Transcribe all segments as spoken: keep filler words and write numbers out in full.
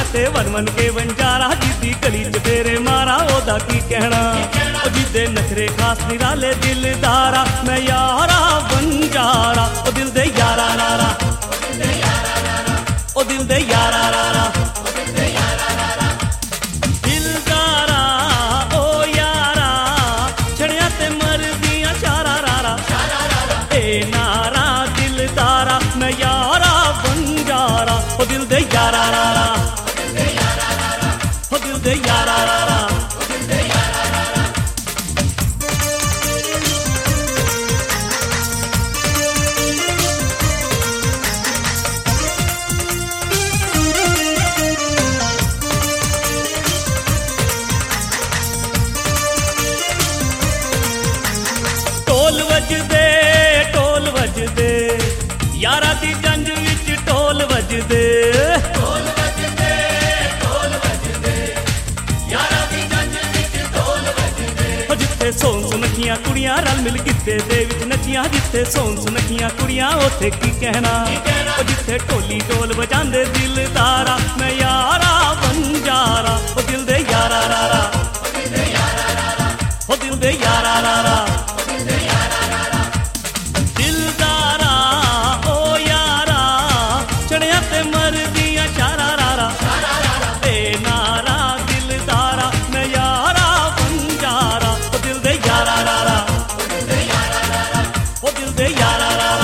ते one one के वंजारा जिदी गली च फेरे मारा ओदा की कहना ओ जिदे नखरे खास निराले दिलदारा मैं यारा वंजारा ओ दिल दे यारा रारा ओ दिल दे यारा रारा दिलदारा ओ यारा छड़िया ते मर दिया चारा रारा ए नारा दिलदारा मैं यारा वंजारा ओ दिल दे यारा रारा ओ दिल दे यारा रारा ढोल वजदे ढोल वजदे यारा दी जंज विच ढोल वजदे ढोल वजदे ढोल वजदे यारा दी जंज विच ढोल वजदे ओ जिथे सोन सुनखियां कुड़ियां रल मिल गिद्दे दे विच नचियां जिथे सोन सुनखियां कुड़ियां ओथे की कहना ओ जिथे ढोली ढोल वजांदे दिलदारा मैं यारा वंजारा ओ दिल दे यारा रारा ओ दिल दे यारा रारा दिलदारा ओ यारा चढ़िया ते मर दिया चारा रारा ए नारा दिलदारा मैं यारा वंजारा ओ दिल दे यारा रारा ओ दिल दे यारा रारा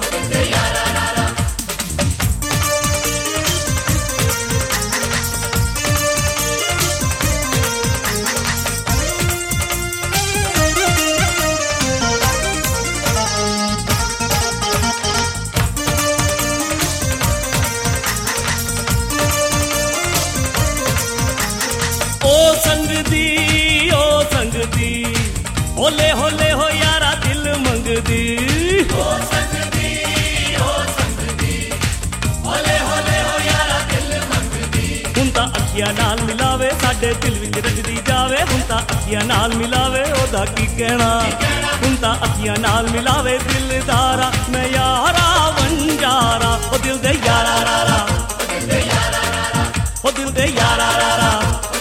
ओ संग दी ओ संग दी होले होले हो यारा दिल मंगदी ओ संग दी ओ संग दी होले होले हो यारा दिल मंगदी हुन तां अखियां नाल मिलावे साडे दिल विच रजदी जावे हुन तां अखियां नाल मिलावे ओदा की कहना हुन तां अखियां नाल मिलावे दिलदारा मैं यारा वंजारा ओ दिल दे यारा रारा ओ दिल दे यारा रारा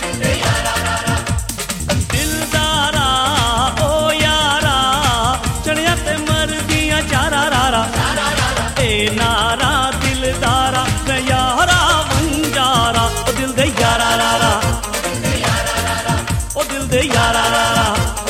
दिलदारा ओ यारा चढ़िया ते मर दिया चारा रारा ए नारा दिलदारा मैं यारा वंजारा ओ दिल दे यारा रारा ओ दिल दे यारा रारा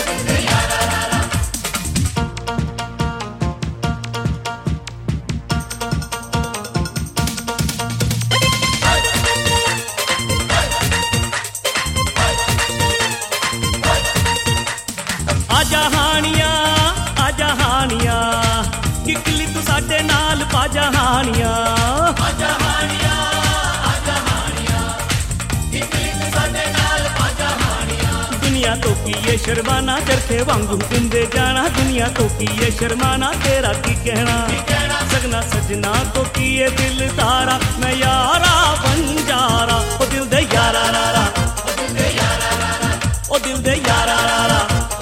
आजा हानिया आजा हानिया किकली तू साडे नाल पाजा हानिया आजा हानिया आजा हानिया किकली तू साडे नाल पाजा हानिया दुनिया तो की ये शर्माना चरखे वांगू जिंदे जाना दुनिया तो की ये शर्माना तेरा की कहना सगना सजना तो की ये दिलदारा मैं यारा वंजारा ओ दिल दे यारा रारा ओ दिल दे यारा रारा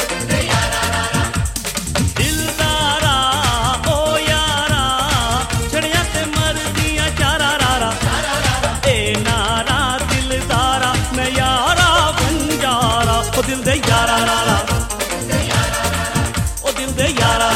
दिलदारा ओ यारा छड़िया ते मर दिया चारा रारा ए नारा दिलदारा मैं यारा वंजारा ओ दिल दे यारा रारा ओ दिल दे यारा